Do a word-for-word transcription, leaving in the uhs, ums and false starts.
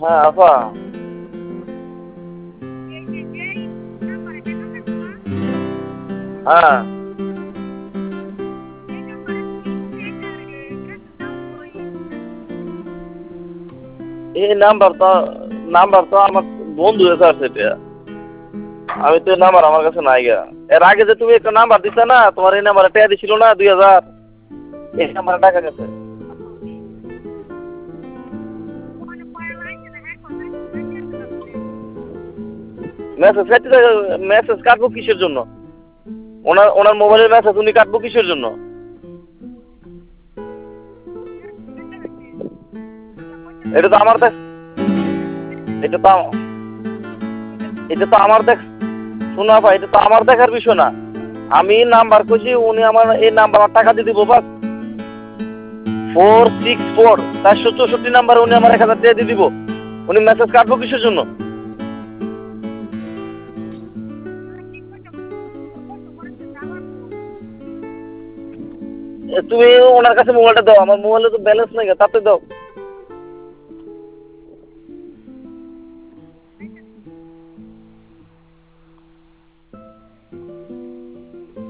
হ্যাঁ আপা। হ্যাঁ। এই নাম্বার তো নাম্বার তো আমার বন্ধু এসে আছে এটা। আমি তো এই নাম্বার আমার কাছে নাই গা। এর আগে যে তুমি একটা নাম্বার দিছ না, তোমার এই নাম্বারে টাকা দিছিল না দুই হাজার, এই নাম্বারে টাকা গেছে। মেসেজ কাটতে মেসেজ কাটবো কিসের জন্য? ওনার ওনার মোবাইলের মেসেজ উনি কাটবো কিসের জন্য? এটা তো আমার দেখ, এটা তো এটা তো আমার দেখ, শোনা ভাই, এটা তো আমার দেখার বিষয় না। আমি নাম্বার কইছি, উনি আমার এই নাম্বার টাকা দিয়ে দিব বাস। ফোর সিক্স ফোর চারশো চৌষট্টি নাম্বারে উনি আমার এক হাজার টাকা দিয়ে দিব। উনি মেসেজ কাটবো কিসের জন্য? তুমি ওনার কাছে মোবাইলটা দাও, আমার মোবাইলে তো ব্যালেন্স নাই, তাতে দাও।